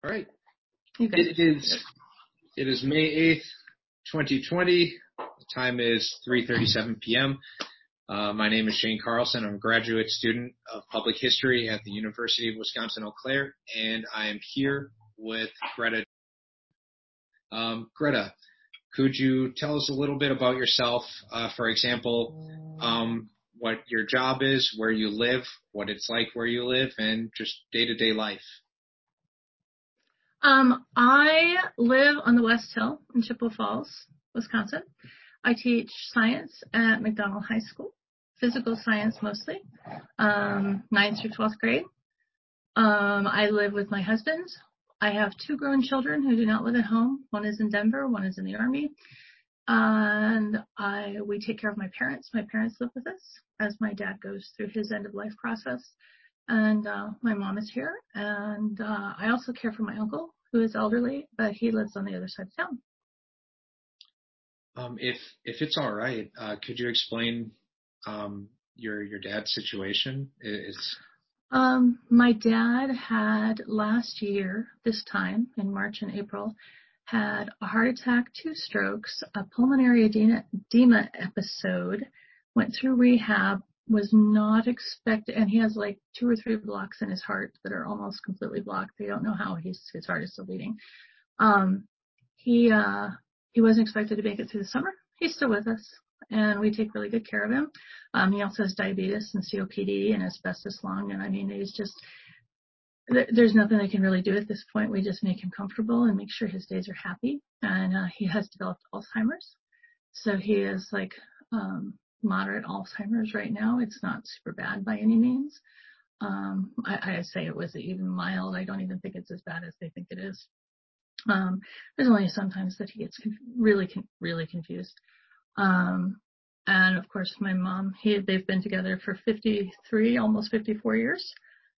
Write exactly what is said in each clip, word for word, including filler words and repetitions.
All right. You guys. It is, it is May eighth, twenty twenty. The time is three thirty-seven p.m. Uh, my name is Shane Carlson. I'm a graduate student of public history at the University of Wisconsin-Eau Claire, and I am here with Greta. Um, Greta, could you tell us a little bit about yourself? Uh, for example, um, what your job is, where you live, what it's like where you live, and just day-to-day life. Um, I live on the West Hill in Chippewa Falls, Wisconsin. I teach science at McDonald High School, physical science mostly, um, ninth through twelfth grade. Um, I live with my husband. I have two grown children who do not live at home. One is in Denver, one is in the Army. And I, we take care of my parents. My parents live with us as my dad goes through his end of life process. And uh, my mom is here. And uh, I also care for my uncle, who is elderly, but he lives on the other side of town. Um, if if it's all right, uh, could you explain um, your your dad's situation? Is um, my dad had last year, this time in March and April, had a heart attack, two strokes, a pulmonary edema, edema episode, went through rehab, was not expected, and he has like two or three blocks in his heart that are almost completely blocked. They don't know how he's, his heart is still beating. Um, he, uh, he wasn't expected to make it through the summer. He's still with us, and we take really good care of him. Um, he also has diabetes and C O P D and asbestos lung, and I mean, he's just, there's nothing I can really do at this point. We just make him comfortable and make sure his days are happy. And uh, he has developed Alzheimer's. So he is like um, moderate Alzheimer's right now. It's not super bad by any means. Um, I, I say it was even mild. I don't even think it's as bad as they think it is. Um, there's only sometimes that he gets conf- really, con- really confused. Um, and of course, my mom, he, they've been together for fifty-three, almost fifty-four years.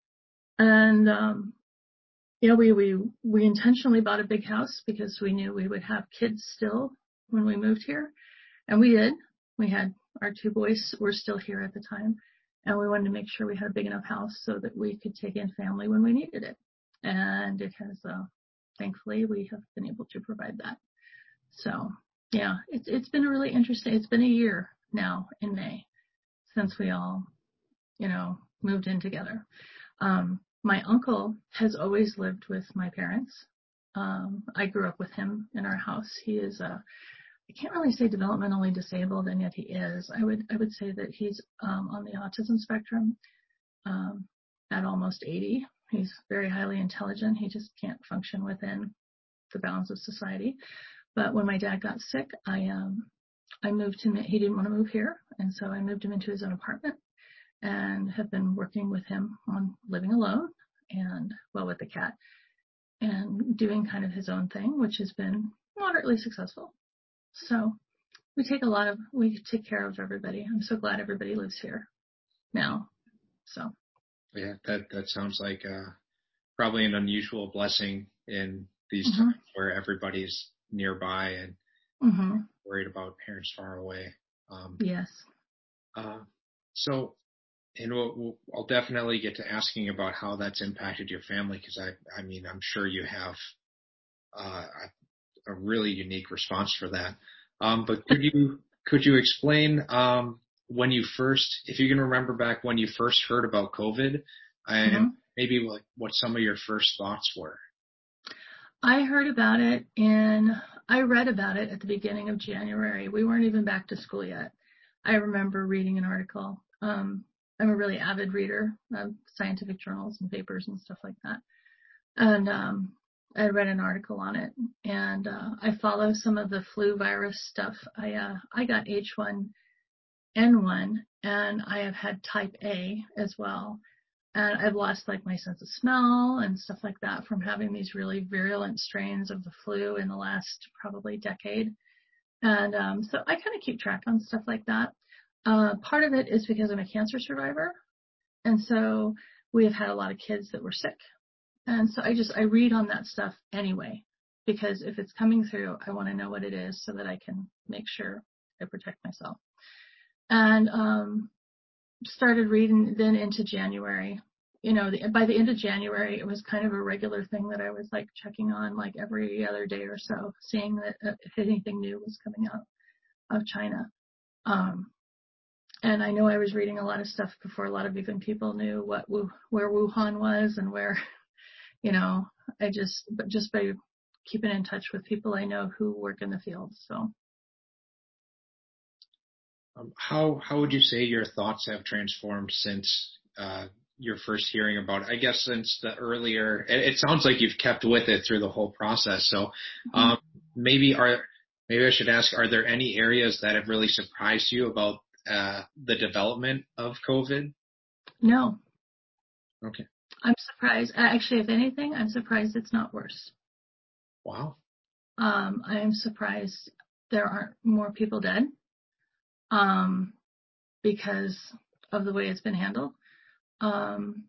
And, um, you know, we, we, we intentionally bought a big house because we knew we would have kids still when we moved here. And we did. We had our two boys were still here at the time. And we wanted to make sure we had a big enough house so that we could take in family when we needed it. And it has, uh, thankfully, we have been able to provide that. So, yeah, it's, it's been a really interesting, it's been a year now in May since we all, you know, moved in together. Um, My uncle has always lived with my parents. Um, I grew up with him in our house. He is a, I can't really say developmentally disabled, and yet he is. I would, I would say that he's um, on the autism spectrum um, at almost eighty. He's very highly intelligent. He just can't function within the bounds of society. But when my dad got sick, I, um, I moved him. He didn't want to move here, and so I moved him into his own apartment and have been working with him on living alone and, well, with the cat and doing kind of his own thing, which has been moderately successful. So we take a lot of, we take care of everybody. I'm so glad everybody lives here now. So. Yeah, that, that sounds like uh, probably an unusual blessing in these Mm-hmm. times where everybody's nearby and mm-hmm. worried about parents far away. Um, yes. Uh, so, and we'll, we'll, I'll definitely get to asking about how that's impacted your family, because I, I mean, I'm sure you have uh, a, a really unique response for that. Um, but could you could you explain um, when you first, if you can remember back when you first heard about COVID, and Mm-hmm. maybe what, what some of your first thoughts were? I heard about it in, I read about it at the beginning of January. We weren't even back to school yet. I remember reading an article. Um, I'm a really avid reader of scientific journals and papers and stuff like that. And um, I read an article on it. And uh, I follow some of the flu virus stuff. I uh, I got H one N one, and I have had type A as well. And I've lost like my sense of smell and stuff like that from having these really virulent strains of the flu in the last probably decade. And um, so I kind of keep track on stuff like that. Uh, part of it is because I'm a cancer survivor. And so we have had a lot of kids that were sick. And so I just, I read on that stuff anyway, because if it's coming through, I want to know what it is so that I can make sure I protect myself. And um, started reading then into January. you know, the, by the end of January, it was kind of a regular thing that I was like checking on like every other day or so, seeing that uh, if anything new was coming out of China. Um, and I know I was reading a lot of stuff before a lot of even people knew what where Wuhan was and where, you know, I just, but just by keeping in touch with people I know who work in the field. So. Um, how how would you say your thoughts have transformed since uh, your first hearing about it? I guess since the earlier, it, it sounds like you've kept with it through the whole process. So um, mm-hmm. maybe are maybe I should ask: are there any areas that have really surprised you about uh, the development of COVID? No. Okay. I'm surprised. Actually, if anything, I'm surprised it's not worse. Wow. Um, I am surprised there aren't more people dead. Um, because of the way it's been handled. Um,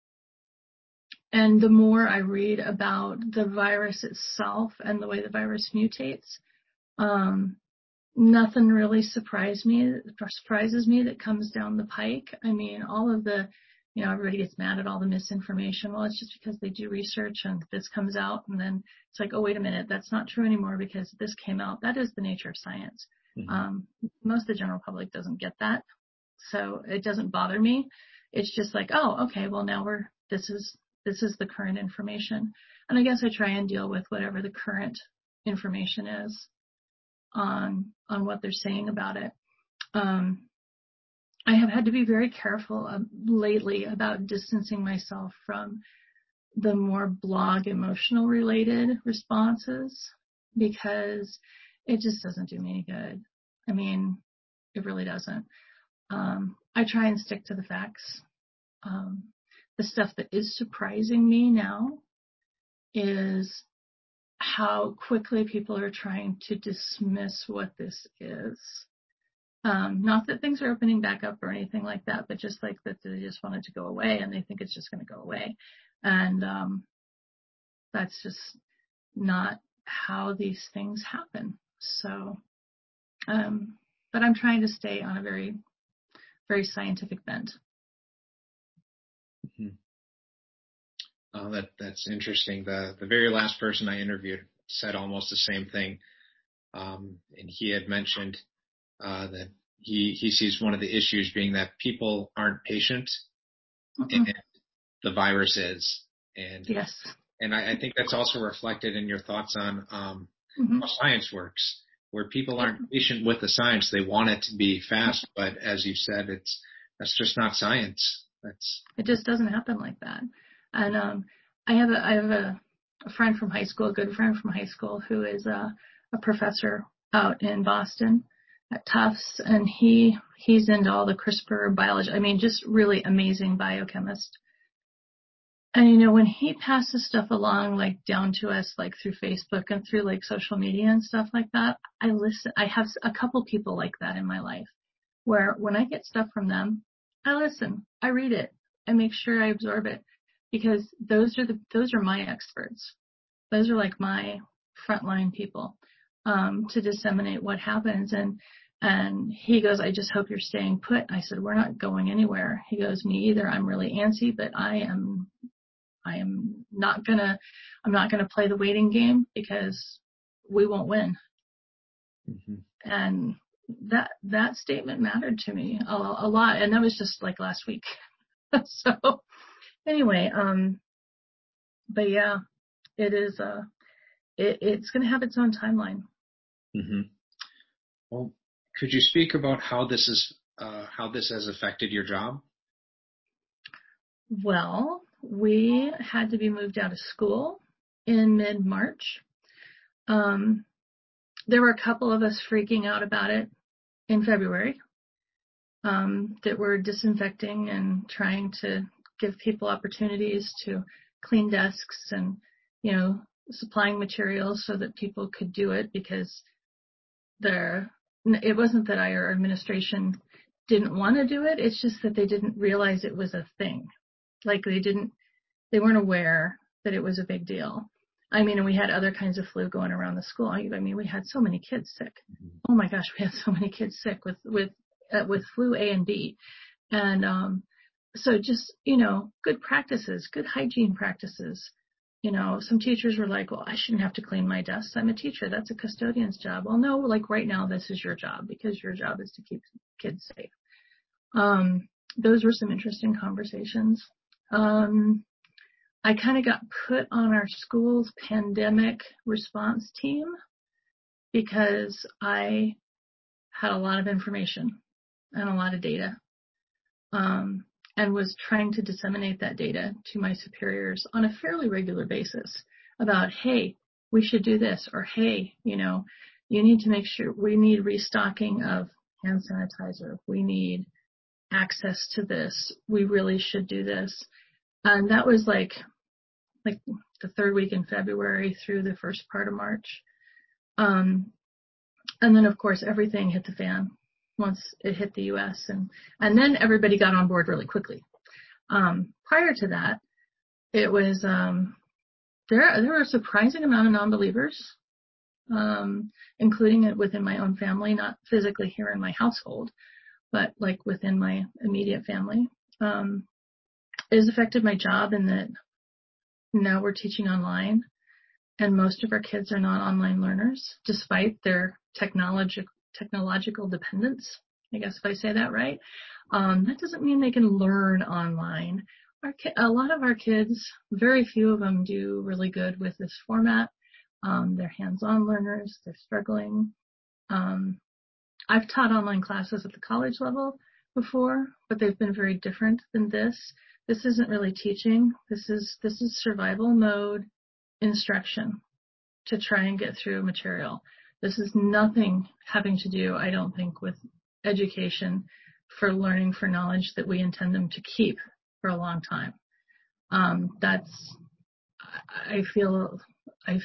and the more I read about the virus itself and the way the virus mutates, um, nothing really surprised me, surprises me that comes down the pike. I mean, all of the, you know, everybody gets mad at all the misinformation. Well, it's just because they do research and this comes out and then it's like, oh, wait a minute, that's not true anymore because this came out. That is the nature of science. Mm-hmm. Um, most of the general public doesn't get that. So it doesn't bother me. It's just like, oh, okay, well now we're, this is, this is the current information. And I guess I try and deal with whatever the current information is on, on what they're saying about it. Um, I have had to be very careful um, lately about distancing myself from the more blog emotional related responses because it just doesn't do me any good. I mean, it really doesn't. Um, I try and stick to the facts. Um, the stuff that is surprising me now is how quickly people are trying to dismiss what this is. Um, not that things are opening back up or anything like that, but just like that they just want it to go away and they think it's just going to go away. And um, that's just not how these things happen. So, um, but I'm trying to stay on a very, very scientific bent. Mm-hmm. Oh, that that's interesting. The the very last person I interviewed said almost the same thing, um, and he had mentioned uh, that he he sees one of the issues being that people aren't patient, mm-hmm. and the virus is, and yes, and I, I think that's also reflected in your thoughts on um, mm-hmm. how science works, where people aren't patient with the science. They want it to be fast, but as you said, it's that's just not science. That's it just doesn't happen like that. And um, I have a I have a, a friend from high school, a good friend from high school, who is a, a professor out in Boston at Tufts, and he he's into all the CRISPR biology. I mean, just really amazing biochemist. And you know, when he passes stuff along, like down to us, like through Facebook and through like social media and stuff like that, I listen. I have a couple people like that in my life, where when I get stuff from them, I listen, I read it, I make sure I absorb it, because those are the those are my experts. Those are like my frontline people um, to disseminate what happens. And and he goes, I just hope you're staying put. I said, we're not going anywhere. He goes, me either. I'm really antsy, but I am I am not gonna I'm not gonna play the waiting game because we won't win. Mm-hmm. And that that statement mattered to me a, a lot, and that was just like last week. So anyway, um, but yeah, it is. Uh, it, it's going to have its own timeline. Mm-hmm. Well, could you speak about how this is uh, how this has affected your job? Well, we had to be moved out of school in mid-March. Um, there were a couple of us freaking out about it in February. Um, that were disinfecting and trying to give people opportunities to clean desks and, you know, supplying materials so that people could do it, because there, it wasn't that our administration didn't want to do it. It's just that they didn't realize it was a thing. Like they didn't, they weren't aware that it was a big deal. I mean, and we had other kinds of flu going around the school. I mean, we had so many kids sick. Oh my gosh, we had so many kids sick with, with, uh, with flu A and B. And, um, so just, you know, good practices, good hygiene practices. You know, some teachers were like, well, I shouldn't have to clean my desks. I'm a teacher. That's a custodian's job. Well, no, like right now, this is your job because your job is to keep kids safe. Um, those were some interesting conversations. Um, I kind of got put on our school's pandemic response team because I had a lot of information and a lot of data. Um, and was trying to disseminate that data to my superiors on a fairly regular basis about, hey, we should do this, or hey, you know, you need to make sure we need restocking of hand sanitizer. We need access to this. We really should do this. And that was like, like the third week in February through the first part of March. Um, and then of course everything hit the fan once it hit the U S and, and then everybody got on board really quickly. Um, prior to that, it was, um, there, there were a surprising amount of non-believers, um, including it within my own family, not physically here in my household, but like within my immediate family. Um, it has affected my job in that now we're teaching online and most of our kids are not online learners despite their technological technological dependence, I guess if I say that right. Um, that doesn't mean they can learn online. Our ki- a lot of our kids, very few of them do really good with this format. Um, they're hands-on learners. They're struggling. Um, I've taught online classes at the college level before, but they've been very different than this. This isn't really teaching. This is this is survival mode instruction to try and get through material. This is nothing having to do, I don't think, with education for learning for knowledge that we intend them to keep for a long time. Um, that's, I feel, I,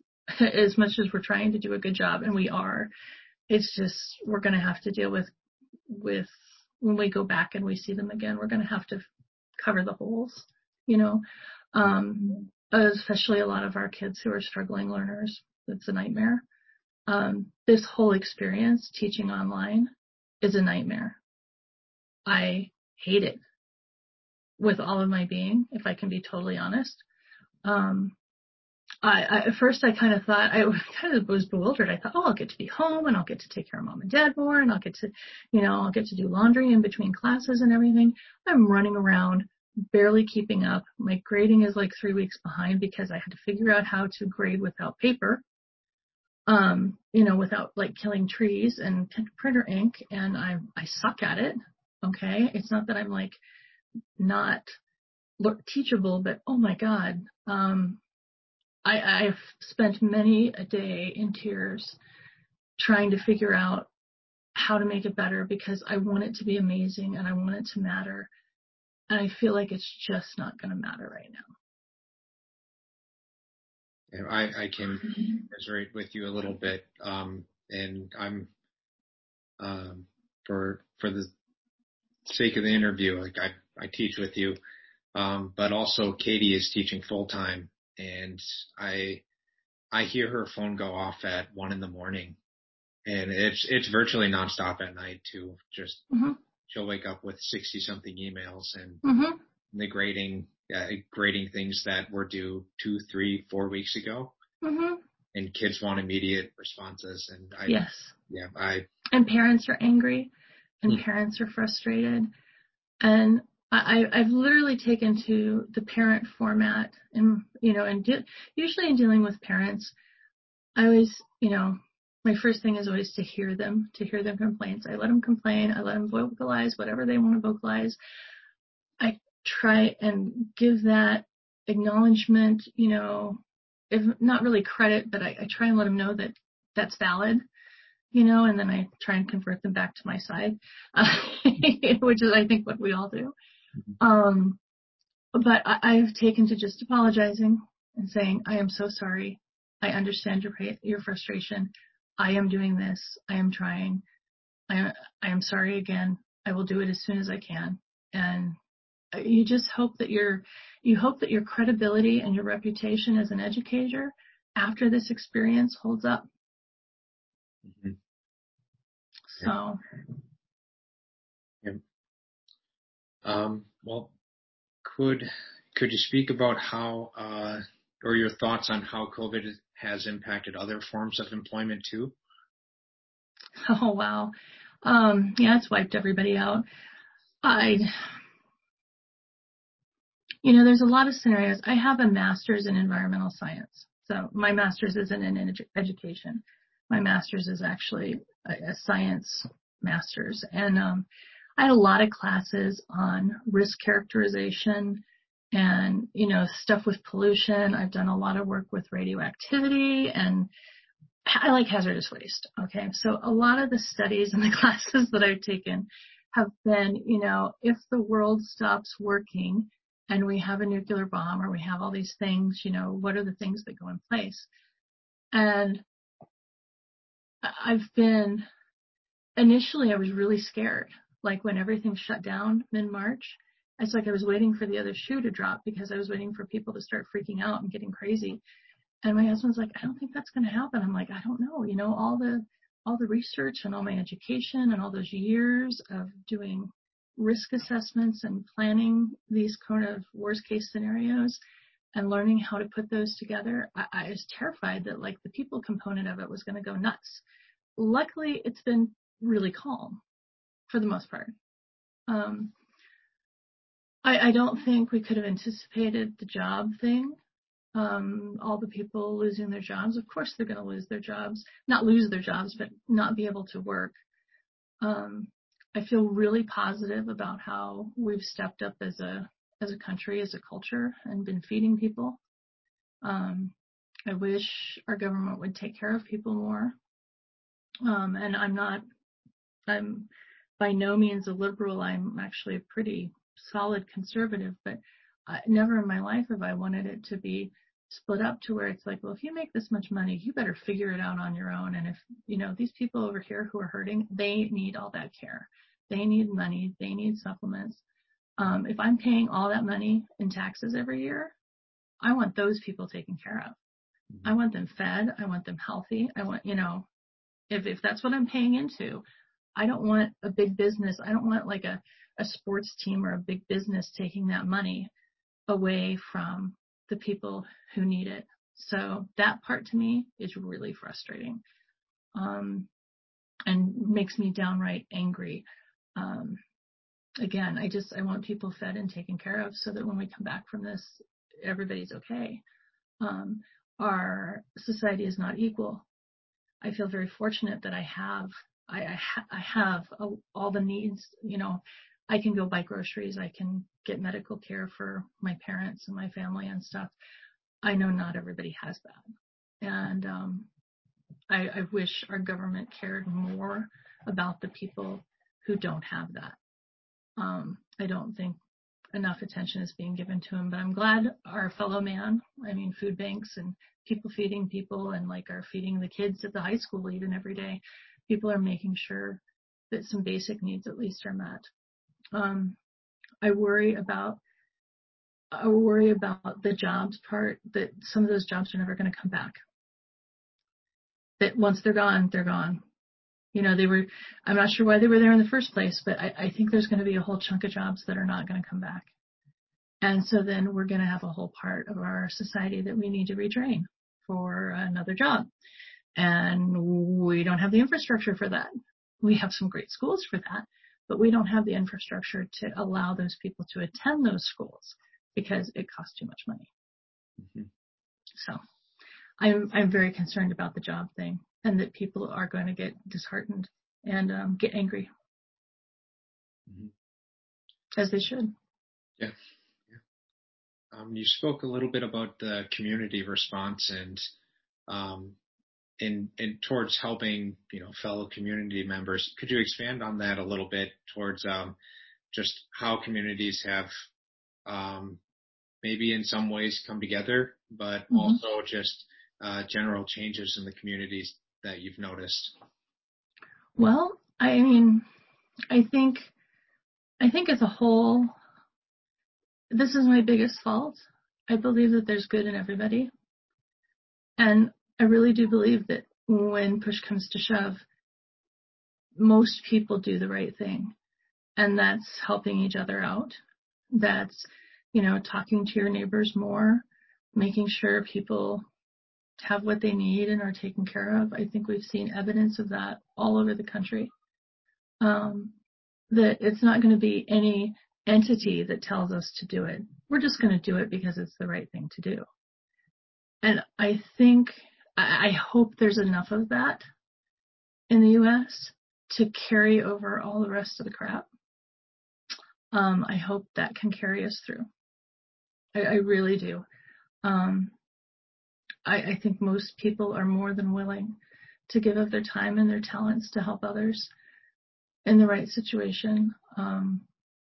as much as we're trying to do a good job, and we are, it's just, we're going to have to deal with, with, when we go back and we see them again, we're going to have to cover the holes, you know, um, especially a lot of our kids who are struggling learners. It's a nightmare. Um, this whole experience teaching online is a nightmare. I hate it with all of my being, if I can be totally honest. Um, I, I, at first I kind of thought, I kind of was bewildered. I thought, oh, I'll get to be home and I'll get to take care of mom and dad more and I'll get to, you know, I'll get to do laundry in between classes and everything. I'm running around, barely keeping up. My grading is like three weeks behind because I had to figure out how to grade without paper. Um, you know, without like killing trees and printer ink, and I I suck at it. Okay, it's not that I'm like not teachable, but oh my God, um, I I've spent many a day in tears trying to figure out how to make it better because I want it to be amazing and I want it to matter, and I feel like it's just not going to matter right now. I, I can commiserate with you a little bit, um, and I'm um, for for the sake of the interview, like I, I teach with you, um, but also Katie is teaching full time, and I I hear her phone go off at one in the morning, and it's it's virtually nonstop at night too. Just mm-hmm. She'll wake up with sixty something emails and mm-hmm. the grading. Uh, grading things that were due two, three, four weeks ago, mm-hmm. and kids want immediate responses. And I, yes, yeah, I, and parents are angry, and hmm. parents are frustrated, and I, I've literally taken to the parent format, and you know, and de- usually in dealing with parents, I always, you know, my first thing is always to hear them, to hear their complaints. I let them complain, I let them vocalize whatever they want to vocalize. I try and give that acknowledgement, you know, if not really credit, but I, I try and let them know that that's valid, you know, and then I try and convert them back to my side, uh, which is, I think, what we all do. Um, but I, I've taken to just apologizing and saying, I am so sorry. I understand your your frustration. I am doing this. I am trying. I, I am sorry again. I will do it as soon as I can. And you just hope that your you hope that your credibility and your reputation as an educator after this experience holds up. Mm-hmm. So, yeah. Um, Well, could could you speak about how uh, or your thoughts on how COVID has impacted other forms of employment too? Oh, wow. Um, yeah, it's wiped everybody out. I, you know, there's a lot of scenarios. I have a master's in environmental science. So my master's isn't in edu- education. My master's is actually a, a science master's. And um, I had a lot of classes on risk characterization and, you know, stuff with pollution. I've done a lot of work with radioactivity, and I like hazardous waste. Okay. So a lot of the studies and the classes that I've taken have been, you know, if the world stops working and we have a nuclear bomb or we have all these things, you know, what are the things that go in place? And I've been, initially I was really scared. Like when everything shut down mid-March, it's like I was waiting for the other shoe to drop because I was waiting for people to start freaking out and getting crazy. And my husband's like, I don't think that's going to happen. I'm like, I don't know. You know, all the all the research and all my education and all those years of doing risk assessments and planning these kind of worst case scenarios and learning how to put those together, I, I was terrified that like the people component of it was going to go nuts. Luckily, it's been really calm for the most part. Um, I, I don't think we could have anticipated the job thing. Um, all the people losing their jobs, of course they're going to lose their jobs, not lose their jobs, but not be able to work. Um, I feel really positive about how we've stepped up as a as a country, as a culture, and been feeding people. Um, I wish our government would take care of people more. Um, and I'm not, I'm by no means a liberal. I'm actually a pretty solid conservative, but I, never in my life have I wanted it to be split up to where it's like, well, if you make this much money, you better figure it out on your own. And if, you know, these people over here who are hurting, they need all that care. They need money. They need supplements. Um, if I'm paying all that money in taxes every year, I want those people taken care of. Mm-hmm. I want them fed. I want them healthy. I want, you know, if, if that's what I'm paying into, I don't want a big business. I don't want like a, a sports team or a big business taking that money away from the people who need it. So that part to me is really frustrating, um, and makes me downright angry. Um, again, I just, I want people fed and taken care of so that when we come back from this, everybody's okay. Um, our society is not equal. I feel very fortunate that I have, I, I, ha- I have a, all the needs, you know, I can go buy groceries. I can get medical care for my parents and my family and stuff. I know not everybody has that. And um, I, I wish our government cared more about the people who don't have that. Um, I don't think enough attention is being given to them, but I'm glad our fellow man, I mean, food banks and people feeding people and like are feeding the kids at the high school even every day. People are making sure that some basic needs at least are met. Um, I worry about I worry about the jobs part, that some of those jobs are never going to come back. That once they're gone, they're gone. You know, they were, I'm not sure why they were there in the first place, but I, I think there's going to be a whole chunk of jobs that are not going to come back. And so then we're going to have a whole part of our society that we need to retrain for another job. And we don't have the infrastructure for that. We have some great schools for that, but we don't have the infrastructure to allow those people to attend those schools because it costs too much money. Mm-hmm. So I'm, I'm very concerned about the job thing and that people are going to get disheartened and um, get angry. Mm-hmm. As they should. Yeah. yeah. Um, you spoke a little bit about the community response and um, in, in towards helping, you know, fellow community members. Could you expand on that a little bit towards um, just how communities have um, maybe in some ways come together, but mm-hmm. also just uh, general changes in the communities that you've noticed? Well, I mean, I think, I think as a whole, this is my biggest fault. I believe that there's good in everybody. And I really do believe that when push comes to shove, most people do the right thing. And that's helping each other out. That's, you know, talking to your neighbors more, making sure people have what they need and are taken care of. I think we've seen evidence of that all over the country. Um, that it's not going to be any entity that tells us to do it. We're just going to do it because it's the right thing to do. And I think, I hope there's enough of that in the U S to carry over all the rest of the crap. Um, I hope that can carry us through. I, I really do. Um, I, I think most people are more than willing to give of their time and their talents to help others in the right situation. Um,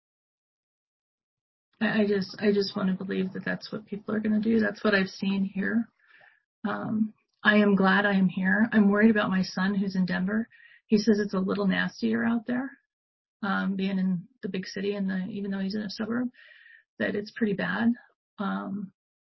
I, I just, I just want to believe that that's what people are going to do. That's what I've seen here. Um, I am glad I am here. I'm worried about my son who's in Denver. He says it's a little nastier out there, um, being in the big city, and the, even though he's in a suburb, that it's pretty bad. Um,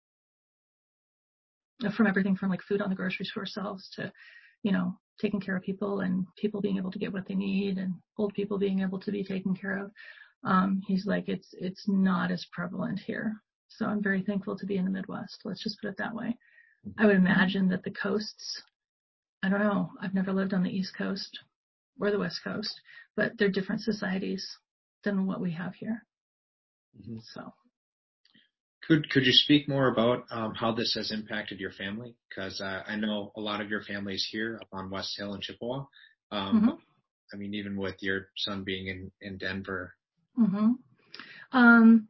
from everything from like food on the grocery store shelves to, you know, taking care of people and people being able to get what they need and old people being able to be taken care of. Um, he's like, it's, it's not as prevalent here. So I'm very thankful to be in the Midwest. Let's just put it that way. I would imagine that the coasts, I don't know, I've never lived on the East Coast or the West Coast, but they're different societies than what we have here. Mm-hmm. So. Could could you speak more about um, how this has impacted your family? Because uh, I know a lot of your family is here up on West Hill in Chippewa. Um, mm-hmm. But, I mean, even with your son being in, in Denver. Mm-hmm. Um,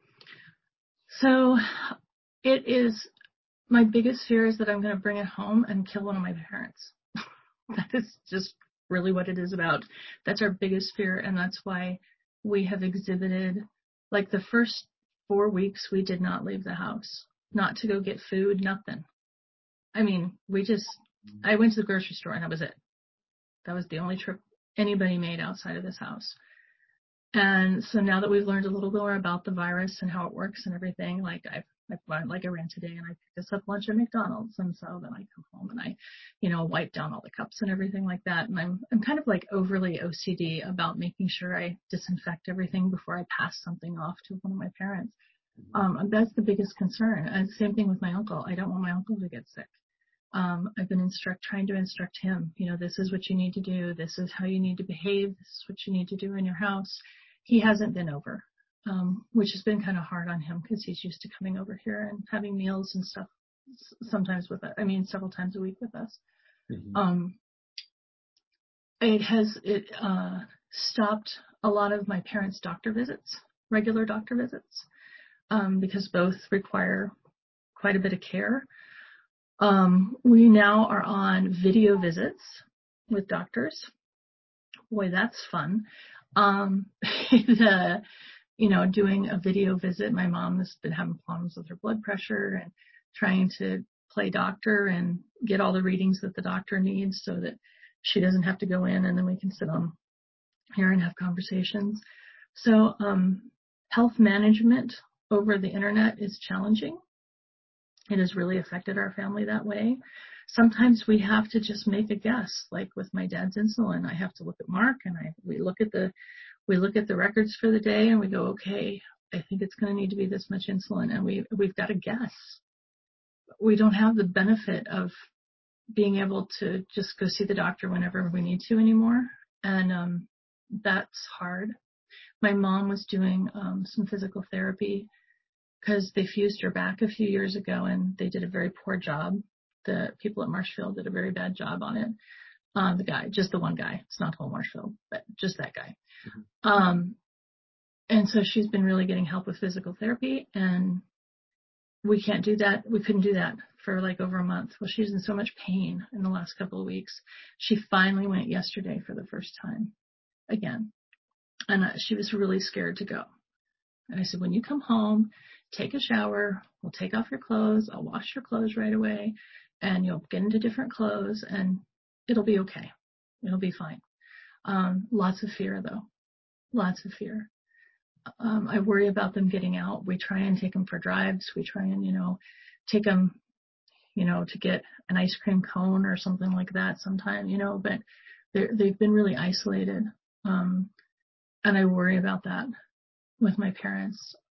so it is, my biggest fear is that I'm going to bring it home and kill one of my parents. That is just really what it is about. That's our biggest fear, and that's why we have exhibited, like the first four weeks, we did not leave the house, not to go get food, nothing. I mean, we just, I went to the grocery store and that was it. That was the only trip anybody made outside of this house. And so now that we've learned a little more about the virus and how it works and everything, like I've, I've like I ran today and I picked us up lunch at McDonald's, and so then I come home and I, you know, wipe down all the cups and everything like that. And I'm I'm kind of like overly O C D about making sure I disinfect everything before I pass something off to one of my parents. Um, and that's the biggest concern. And same thing with my uncle. I don't want my uncle to get sick. Um, I've been instruct trying to instruct him. You know, this is what you need to do. This is how you need to behave. This is what you need to do in your house. He hasn't been over, um, which has been kind of hard on him because he's used to coming over here and having meals and stuff sometimes with us. I mean, several times a week with us. Mm-hmm. Um, it has it uh, stopped a lot of my parents' doctor visits, regular doctor visits, um, because both require quite a bit of care. Um, we now are on video visits with doctors. Boy, that's fun. Um, the, you know, doing a video visit. My mom has been having problems with her blood pressure and trying to play doctor and get all the readings that the doctor needs so that she doesn't have to go in, and then we can sit on here and have conversations. So, um, health management over the internet is challenging. It has really affected our family that way. Sometimes we have to just make a guess, like with my dad's insulin. I have to look at Mark and I we look at the we look at the records for the day and we go, okay, I think it's going to need to be this much insulin, and we we've got to guess. We don't have the benefit of being able to just go see the doctor whenever we need to anymore, and um, that's hard. My mom was doing um, some physical therapy because they fused her back a few years ago, and they did a very poor job. The people at Marshfield did a very bad job on it. Uh, the guy, just the one guy. It's not whole Marshfield, but just that guy. Mm-hmm. Um, and so she's been really getting help with physical therapy, and we can't do that. We couldn't do that for like over a month. Well, she's in so much pain in the last couple of weeks. She finally went yesterday for the first time again. And uh, she was really scared to go. And I said, when you come home, take a shower, we'll take off your clothes, I'll wash your clothes right away, and you'll get into different clothes, and it'll be okay. It'll be fine. Um, lots of fear, though. Lots of fear. Um, I worry about them getting out. We try and take them for drives. We try and, you know, take them, you know, to get an ice cream cone or something like that sometime, you know, but they're, they've been really isolated. Um, and I worry about that with my parents.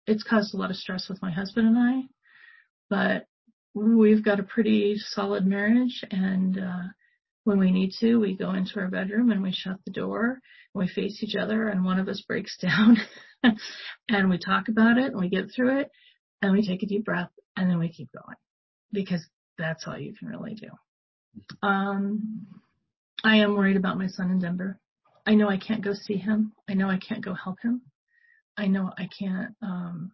it's caused a lot of stress with my husband and I, but we've got a pretty solid marriage, and uh, when we need to, we go into our bedroom and we shut the door and we face each other, and one of us breaks down and we talk about it and we get through it and we take a deep breath and then we keep going, because that's all you can really do. Um, I am worried about my son in Denver. I know I can't go see him. I know I can't go help him. I know I can't, um,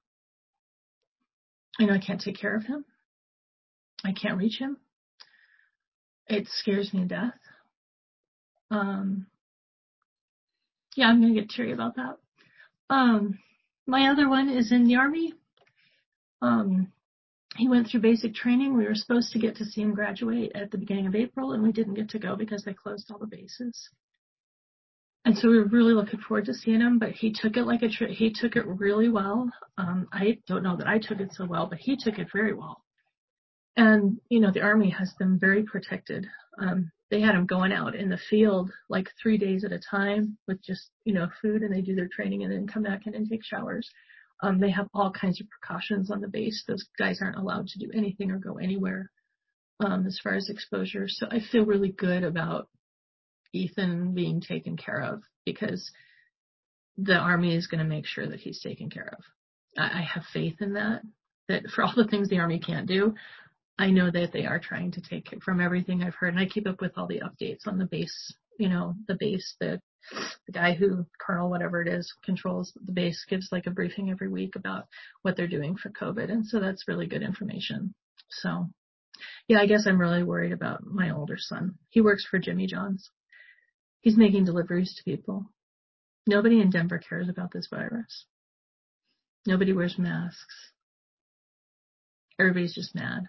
I know I can't take care of him. I can't reach him. It scares me to death. Um, yeah, I'm going to get teary about that. Um, my other one is in the Army. Um, he went through basic training. We were supposed to get to see him graduate at the beginning of April, and we didn't get to go because they closed all the bases. And so we were really looking forward to seeing him, but he took it like a tri- he took it really well. Um, I don't know that I took it so well, but he took it very well. And, you know, the Army has them very protected. Um, they had him going out in the field like three days at a time with just, you know, food, and they do their training and then come back in and take showers. Um, they have all kinds of precautions on the base. Those guys aren't allowed to do anything or go anywhere um, as far as exposure. So I feel really good about Ethan being taken care of, because the Army is going to make sure that he's taken care of. I, I have faith in that, that for all the things the Army can't do, I know that they are trying to take it, from everything I've heard. And I keep up with all the updates on the base, you know, the base, the, the guy who, Colonel, whatever it is, controls the base, gives like a briefing every week about what they're doing for COVID. And so that's really good information. So, yeah, I guess I'm really worried about my older son. He works for Jimmy John's. He's making deliveries to people. Nobody in Denver cares about this virus. Nobody wears masks. Everybody's just mad.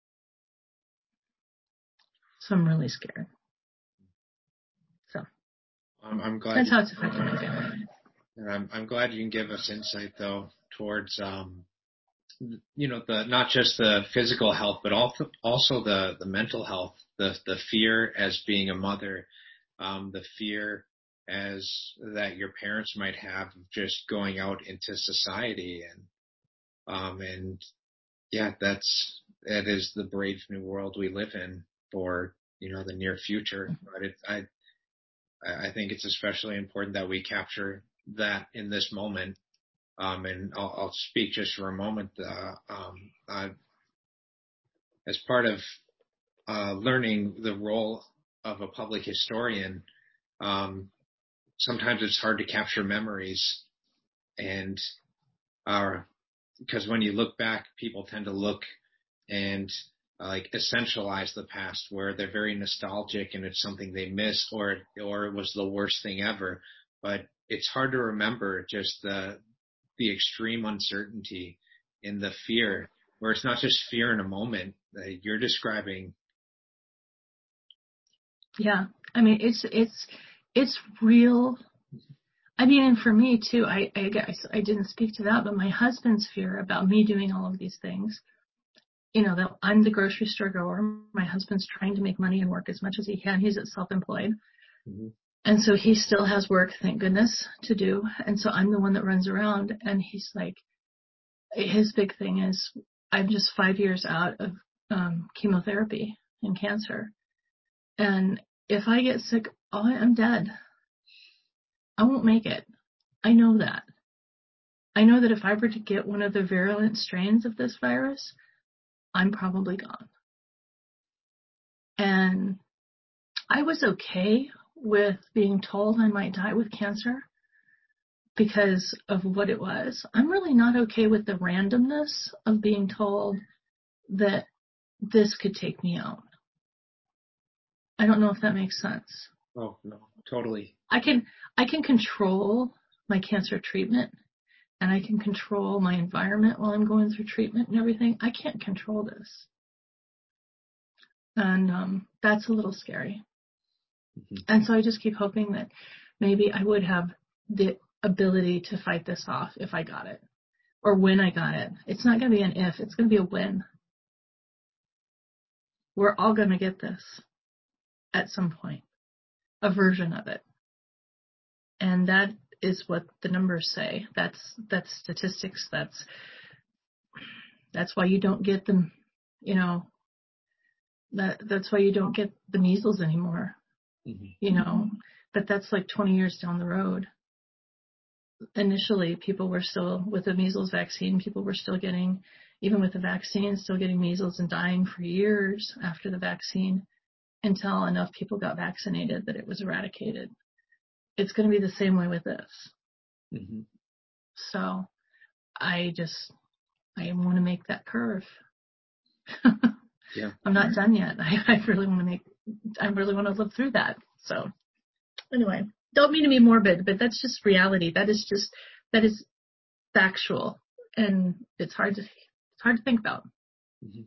So I'm really scared. So I'm, I'm glad. That's you, how it's affecting my family. And I'm, I'm glad you can give us insight though towards, um, you know, the not just the physical health, but also also the the mental health, the the fear as being a mother, um, the fear as that your parents might have of just going out into society, and um, and yeah, that's that is the brave new world we live in for, you know, the near future. But it, I I think it's especially important that we capture that in this moment. Um, and I'll, I'll speak just for a moment. Uh, um, I've, as part of uh, learning the role of a public historian, um, sometimes it's hard to capture memories, and uh, because when you look back, people tend to look and uh, like essentialize the past, where they're very nostalgic and it's something they miss, or or it was the worst thing ever. But it's hard to remember just the the extreme uncertainty and the fear, where it's not just fear in a moment that you're describing. Yeah, I mean, it's it's it's real. I mean, and for me too, I I guess I didn't speak to that, but my husband's fear about me doing all of these things. You know, that I'm the grocery store goer. My husband's trying to make money and work as much as he can. He's self-employed. Mm-hmm. And so he still has work, thank goodness, to do. And so I'm the one that runs around, and he's like, his big thing is, I'm just five years out of um, chemotherapy and cancer. And if I get sick, oh, I'm dead. I won't make it. I know that. I know that if I were to get one of the virulent strains of this virus, I'm probably gone. And I was okay with being told I might die with cancer because of what it was. I'm really not okay with the randomness of being told that this could take me out. I don't know if that makes sense. Oh, no, totally. I can I can control my cancer treatment, and I can control my environment while I'm going through treatment and everything. I can't control this. And um, that's a little scary. Mm-hmm. And so I just keep hoping that maybe I would have the ability to fight this off if I got it, or when I got it. It's not going to be an if, it's going to be a when. We're all going to get this at some point, a version of it. And that is what the numbers say. That's that's statistics. That's that's why you don't get them, you know, that that's why you don't get the measles anymore. Mm-hmm. You know, but that's like twenty years down the road. Initially, people were still, with the measles vaccine, people were still getting, even with the vaccine, still getting measles and dying for years after the vaccine until enough people got vaccinated that it was eradicated. It's going to be the same way with this. Mm-hmm. So I just, I want to make that curve. Yeah. I'm not done yet. I, I really want to make, I really want to live through that. So anyway, don't mean to be morbid, but that's just reality. That is just, that is factual, and it's hard to, it's hard to think about. Mm-hmm.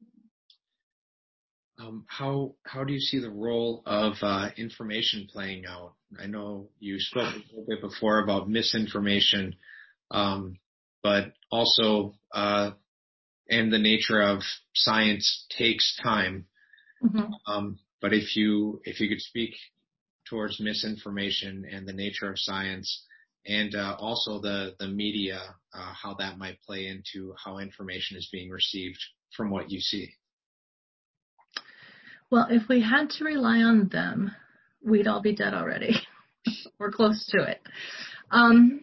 Um, how how do you see the role of uh, information playing out? I know you spoke a little bit before about misinformation, um, but also uh, and the nature of science takes time. Mm-hmm. Um, but if you if you could speak towards misinformation and the nature of science, and uh, also the the media, uh, how that might play into how information is being received from what you see. Well, if we had to rely on them, we'd all be dead already. We're close to it. Um,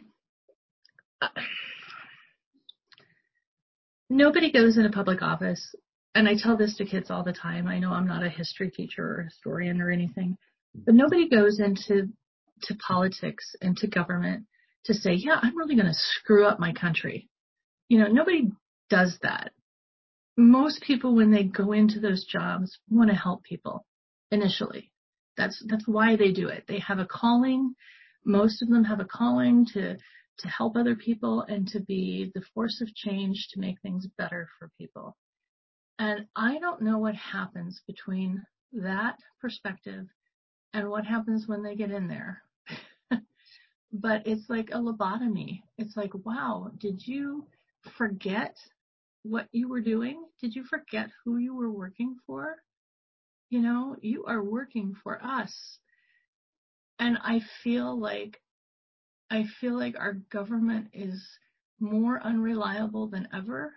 nobody goes into public office, and I tell this to kids all the time. I know I'm not a history teacher or historian or anything, but nobody goes into to politics and to government to say, yeah, I'm really going to screw up my country. You know, nobody does that. Most people, when they go into those jobs, want to help people initially. That's that's why they do it. They have a calling. Most of them have a calling to to help other people and to be the force of change to make things better for people. And I don't know what happens between that perspective and what happens when they get in there. But it's like a lobotomy. It's like, wow, did you forget what you were doing? Did you forget who you were working for? You know, you are working for us. And I feel like, I feel like our government is more unreliable than ever.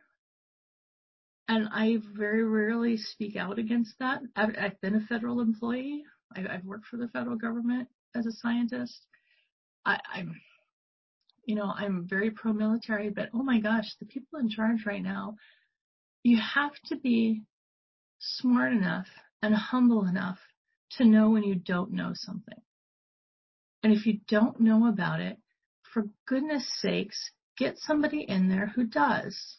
And I very rarely speak out against that. I've, I've been a federal employee. I, I've worked for the federal government as a scientist. I, I'm, you know, I'm very pro-military, but oh my gosh, the people in charge right now, you have to be smart enough and humble enough to know when you don't know something. And if you don't know about it, for goodness sakes, get somebody in there who does.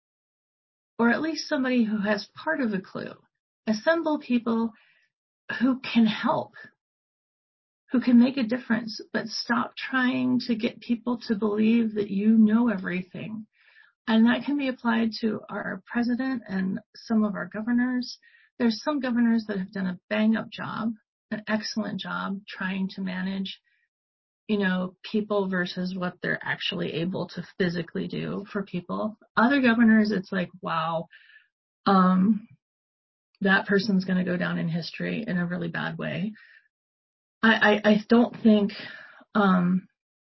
Or at least somebody who has part of a clue. Assemble people who can help, who can make a difference, but stop trying to get people to believe that you know everything. And that can be applied to our president and some of our governors. There's some governors that have done a bang-up job, an excellent job trying to manage, you know, people versus what they're actually able to physically do for people. Other governors, it's like, wow, um, that person's going to go down in history in a really bad way. I, I, I don't think, um,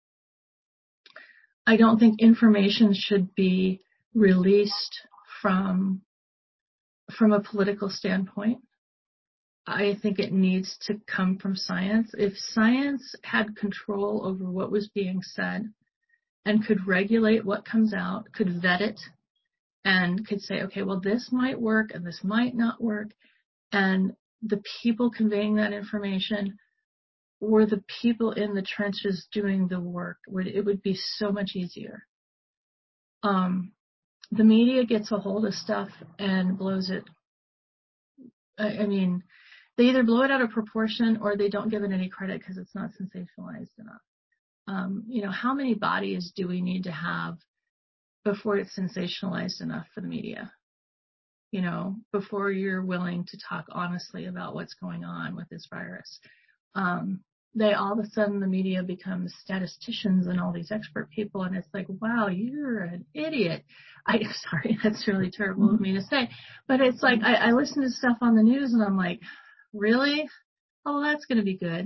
I don't think information should be released from, from a political standpoint. I think it needs to come from science. If science had control over what was being said and could regulate what comes out, could vet it, and could say, okay, well, this might work and this might not work, and the people conveying that information were the people in the trenches doing the work, it would be so much easier. Um, the media gets a hold of stuff and blows it. I, I mean, they either blow it out of proportion or they don't give it any credit because it's not sensationalized enough. Um, you know, how many bodies do we need to have before it's sensationalized enough for the media? You know, before you're willing to talk honestly about what's going on with this virus. Um, they all of a sudden the media becomes statisticians and all these expert people, and it's like, wow, you're an idiot. I sorry, that's really terrible of me to say, but it's like I, I listen to stuff on the news and I'm like, really? Oh, that's going to be good.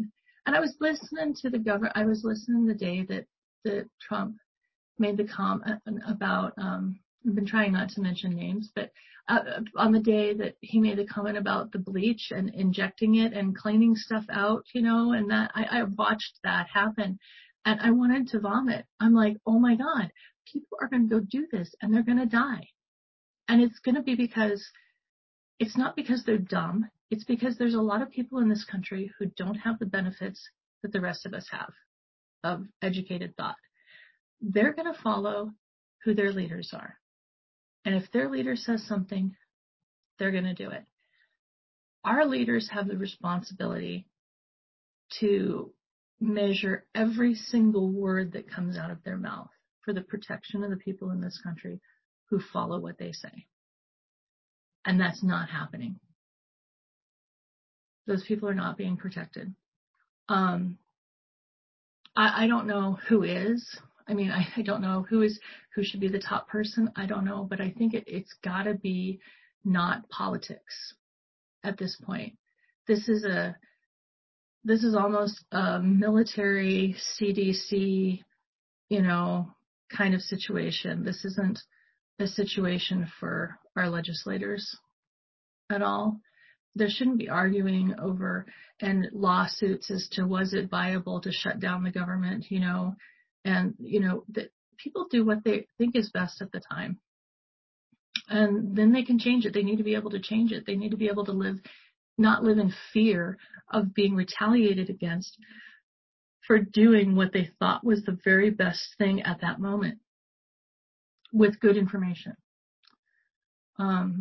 And I was listening to the government. I was listening the day that that Trump made the comment about. Um, I've been trying not to mention names, but uh, on the day that he made the comment about the bleach and injecting it and cleaning stuff out, you know, and that I, I watched that happen, and I wanted to vomit. I'm like, oh my God, people are going to go do this and they're going to die, and it's going to be because it's not because they're dumb. It's because there's a lot of people in this country who don't have the benefits that the rest of us have of educated thought. They're going to follow who their leaders are. And if their leader says something, they're going to do it. Our leaders have the responsibility to measure every single word that comes out of their mouth for the protection of the people in this country who follow what they say. And that's not happening. Those people are not being protected. Um, I, I don't know who is. I mean, I, I don't know who is who should be the top person. I don't know, but I think it, it's got to be not politics at this point. This is a this is almost a military C D C, you know, kind of situation. This isn't a situation for our legislators at all. There shouldn't be arguing over and lawsuits as to was it viable to shut down the government, you know, and, you know, that people do what they think is best at the time. And then they can change it. They need to be able to change it. They need to be able to live, not live in fear of being retaliated against for doing what they thought was the very best thing at that moment with good information. Um,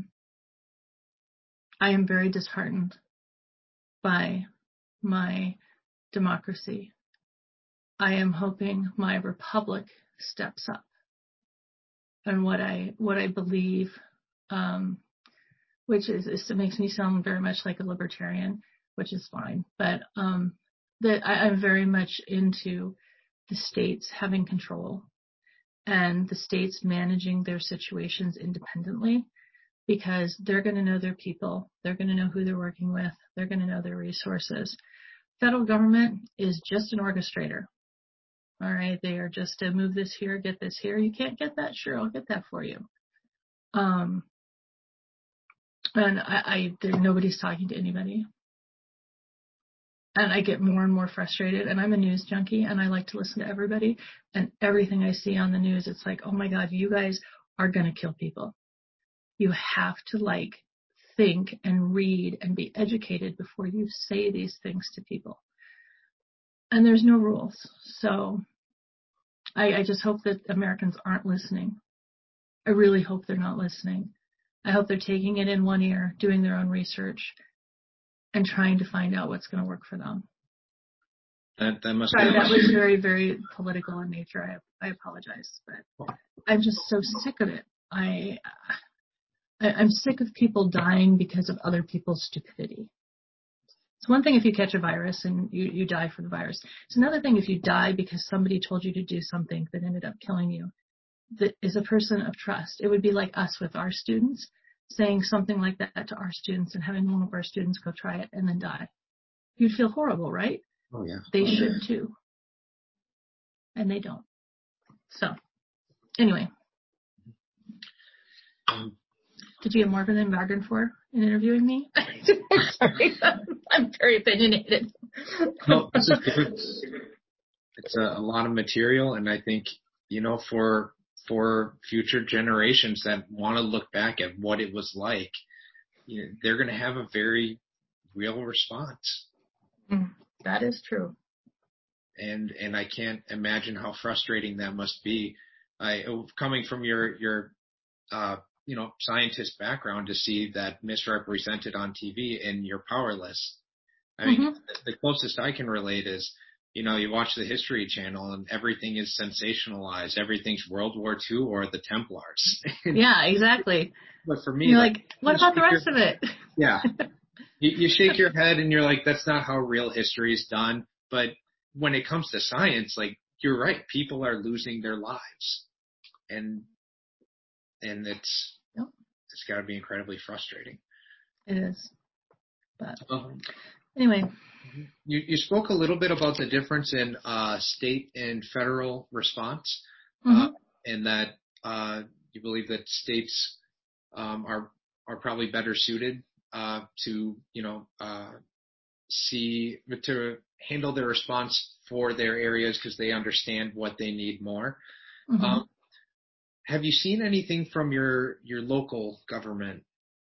I am very disheartened by my democracy. I am hoping my republic steps up. And what I what I believe, um, which is, is it makes me sound very much like a libertarian, which is fine. But um, that I, I'm very much into the states having control and the states managing their situations independently, because they're going to know their people, they're going to know who they're working with, they're going to know their resources. Federal government is just an orchestrator. All right, they are just to move this here, get this here. You can't get that? Sure, I'll get that for you. Um, and I, I there, nobody's talking to anybody. And I get more and more frustrated. And I'm a news junkie, and I like to listen to everybody. And everything I see on the news, it's like, oh my God, you guys are going to kill people. You have to like think and read and be educated before you say these things to people. And there's no rules. So I, I just hope that Americans aren't listening. I really hope they're not listening. I hope they're taking it in one ear, doing their own research, and trying to find out what's going to work for them. That that must Sorry, be that was very, very political in nature. I I apologize, but I'm just so sick of it. I, I I'm sick of people dying because of other people's stupidity. It's one thing if you catch a virus and you, you die for the virus. It's another thing if you die because somebody told you to do something that ended up killing you. That is a person of trust. It would be like us with our students saying something like that to our students and having one of our students go try it and then die. You'd feel horrible, right? Oh, yeah. They oh, should yeah. too. And they don't. So, anyway. Um, Did you have more than bargain for in interviewing me? Sorry, I'm very opinionated. no, this is good. It's a, a lot of material, and I think, you know, for for future generations that want to look back at what it was like, you know, they're going to have a very real response. Mm, that is true. And and I can't imagine how frustrating that must be. I coming from your your uh, you know, scientist background, to see that misrepresented on T V and you're powerless. I mean, mm-hmm. the, the closest I can relate is, you know, you watch the History Channel and everything is sensationalized. Everything's World War Two or the Templars. Yeah, exactly. But for me, you're like, like, what about the rest your, of it? Yeah. you, you shake your head and you're like, that's not how real history is done. But when it comes to science, like, you're right. People are losing their lives. And, and it's, yep. it's got to be incredibly frustrating. It is. But um, anyway. You, you spoke a little bit about the difference in uh, state and federal response, Mm-hmm. uh, and that uh, you believe that states um, are are probably better suited uh, to you know uh, see to handle their response for their areas because they understand what they need more. Mm-hmm. Um, have you seen anything from your your local government?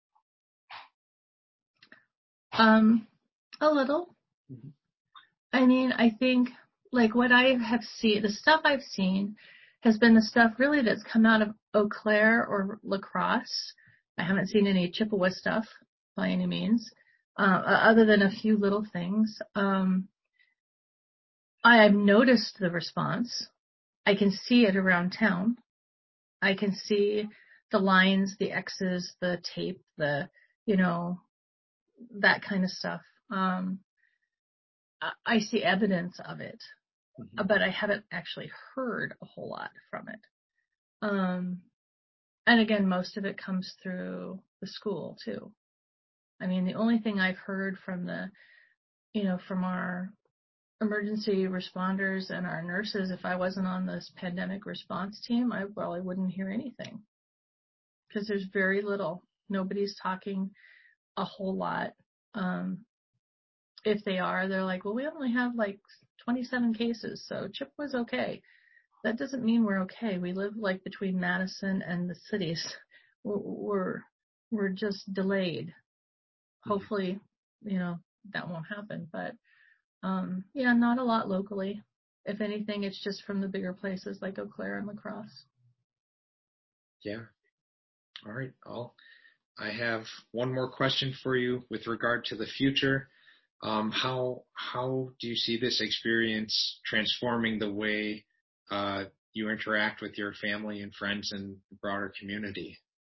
Um, a little. Mm-hmm. I mean, I think like what I have seen, the stuff I've seen has been the stuff really that's come out of Eau Claire or La Crosse. I haven't seen any Chippewa stuff by any means, uh, other than a few little things. Um, I have noticed the response. I can see it around town. I can see the lines, the X's, the tape, the, you know, that kind of stuff. Um, I see evidence of it, Mm-hmm. but I haven't actually heard a whole lot from it. Um, and again, most of it comes through the school too. I mean, the only thing I've heard from the, you know, from our emergency responders and our nurses, if I wasn't on this pandemic response team, I probably wouldn't hear anything because there's very little. Nobody's talking a whole lot. Um, if they are, they're like, well, we only have like twenty-seven cases, so Chippewa's okay. That doesn't mean we're okay. We live like between Madison and the cities. We're we're just delayed. Hopefully, you know, that won't happen. But um, yeah, not a lot locally. If anything, it's just from the bigger places like Eau Claire and La Crosse. Yeah. All right. I'll, I have one more question for you with regard to the future. Um, how how do you see this experience transforming the way uh, you interact with your family and friends and the broader community?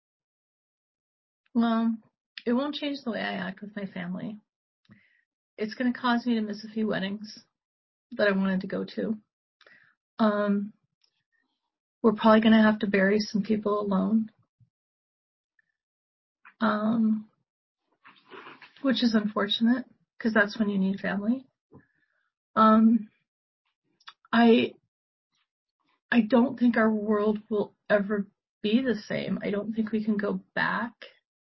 Well, it won't change the way I act with my family. It's going to cause me to miss a few weddings that I wanted to go to. Um, we're probably going to have to bury some people alone, um, which is unfortunate because that's when you need family. Um, I I don't think our world will ever be the same. I don't think we can go back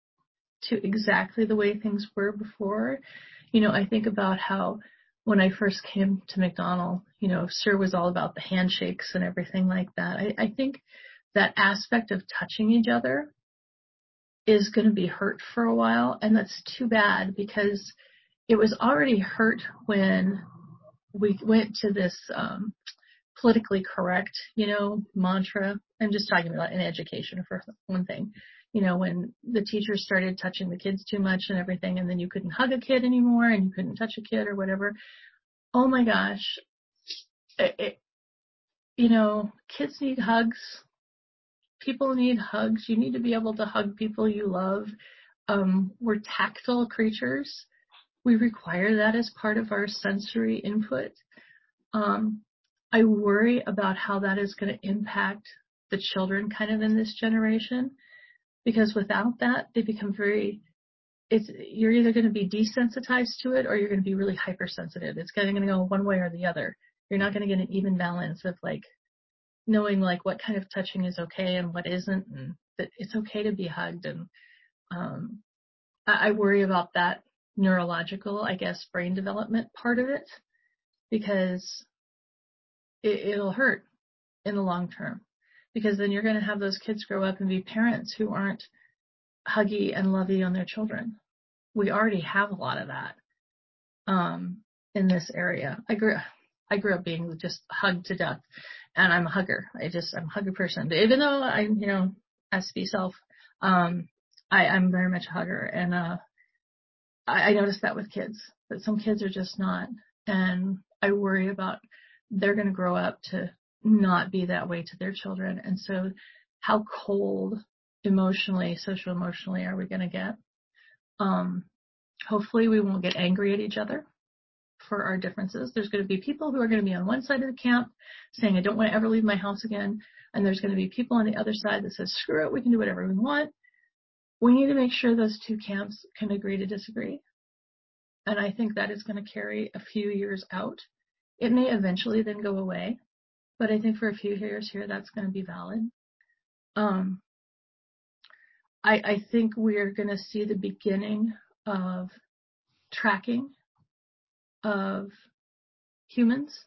to exactly the way things were before. You know, I think about how when I first came to McDonald, you know, Sir was all about the handshakes and everything like that. I, I think that aspect of touching each other is going to be hurt for a while, and that's too bad because it was already hurt when we went to this um, politically correct, you know, mantra. I'm just talking about in education for one thing. You know, when the teachers started touching the kids too much and everything, and then you couldn't hug a kid anymore and you couldn't touch a kid or whatever. Oh my gosh. It, it, you know, kids need hugs. People need hugs. You need to be able to hug people you love. Um, we're tactile creatures. We require that as part of our sensory input. Um, I worry about how that is going to impact the children kind of in this generation, because without that, they become very, it's, you're either going to be desensitized to it or you're going to be really hypersensitive. It's kind of going to go one way or the other. You're not going to get an even balance of like knowing like what kind of touching is okay and what isn't, and that it's okay to be hugged. And um, I, I worry about that neurological, I guess, brain development part of it, because it, it'll hurt in the long term, because then you're going to have those kids grow up and be parents who aren't huggy and lovey on their children. We already have a lot of that um, in this area. I grew, I grew up being just hugged to death, and I'm a hugger. I just, I'm a hugger person. But even though I'm, you know, S B self, um, I, I'm very much a hugger, and uh, I, I noticed that with kids, that some kids are just not, and I worry about they're going to grow up to not be that way to their children. And so how cold emotionally, social emotionally are we going to get? Um, hopefully we won't get angry at each other for our differences. There's going to be people who are going to be on one side of the camp saying, I don't want to ever leave my house again. And there's going to be people on the other side that says, screw it, we can do whatever we want. We need to make sure those two camps can agree to disagree. And I think that is going to carry a few years out. It may eventually then go away, but I think for a few years here, that's going to be valid. Um, I, I think we're going to see the beginning of tracking of humans,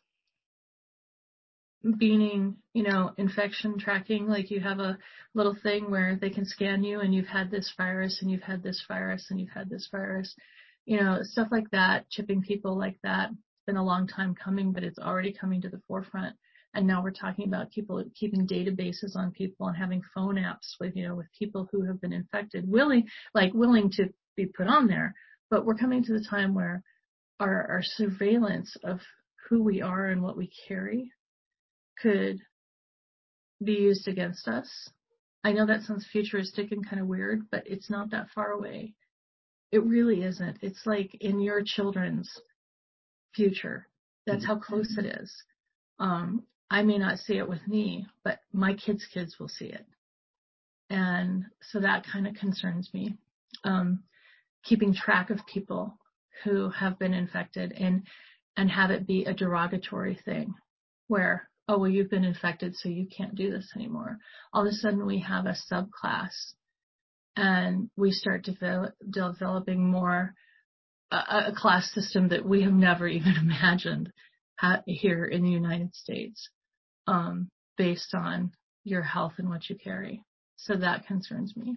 meaning, you know, infection tracking, like you have a little thing where they can scan you and you've had this virus and you've had this virus and you've had this virus, you know, stuff like that, chipping people like that. It's been a long time coming, but it's already coming to the forefront. And now we're talking about people keeping databases on people and having phone apps with, you know, with people who have been infected, willing, like willing to be put on there. But we're coming to the time where our, our surveillance of who we are and what we carry could be used against us. I know that sounds futuristic and kind of weird, but it's not that far away. It really isn't. It's like in your children's future. That's how close it is. Um, I may not see it with me, but my kids' kids will see it. And so that kind of concerns me. Um, keeping track of people who have been infected and, and have it be a derogatory thing where, oh, well, you've been infected, so you can't do this anymore. All of a sudden we have a subclass and we start develop, developing more a, a class system that we have never even imagined ha- here in the United States, um, based on your health and what you carry. So that concerns me.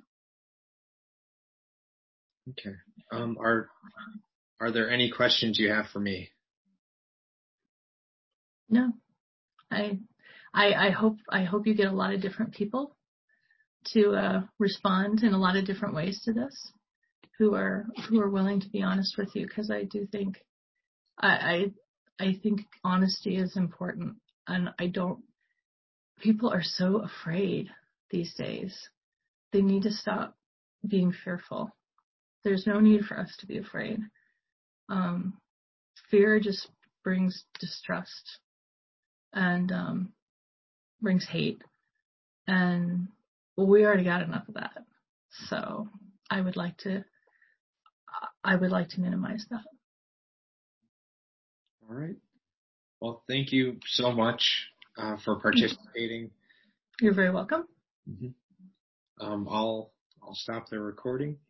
Okay. Um, are are there any questions you have for me? No. I, I, I hope I hope you get a lot of different people to uh, respond in a lot of different ways to this, who are who are willing to be honest with you, because I do think I, I I think honesty is important, and I don't. People are so afraid these days. They need to stop being fearful. There's no need for us to be afraid. Um, fear just brings distrust and um, brings hate. And we already got enough of that. So I would like to, I would like to minimize that. All right. Well, thank you so much uh, for participating. You're very welcome. Mm-hmm. Um, I'll I'll stop the recording.